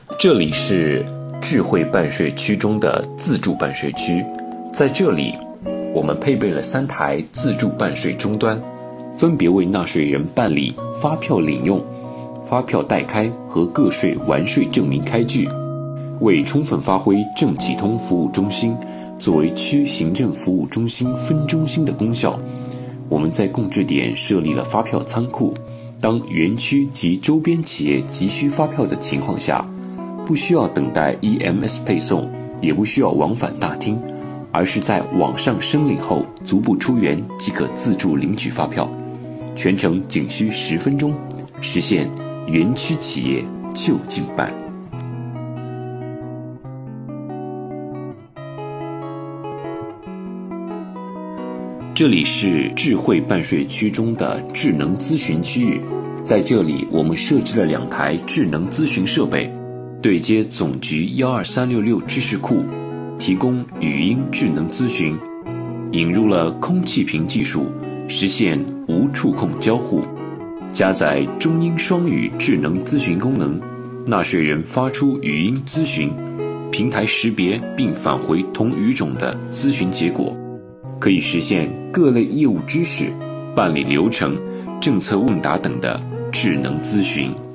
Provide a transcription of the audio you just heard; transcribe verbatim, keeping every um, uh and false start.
这里是智慧办税区中的自助办税区，在这里，我们配备了三台自助办税终端，分别为纳税人办理发票领用、发票代开和个税完税证明开具。为充分发挥政企通服务中心作为区行政服务中心分中心的功效，我们在供制点设立了发票仓库。当园区及周边企业急需发票的情况下，不需要等待 E M S 配送，也不需要往返大厅，而是在网上申领后足不出园即可自助领取发票，全程仅需十分钟，实现园区企业就近办。这里是智慧办税区中的智能咨询区域，在这里我们设置了两台智能咨询设备，对接总局一二三六六知识库，提供语音智能咨询，引入了空气屏技术，实现无触控交互，加载中英双语智能咨询功能，纳税人发出语音咨询，平台识别并返回同语种的咨询结果，可以实现各类业务知识、办理流程、政策问答等的智能咨询。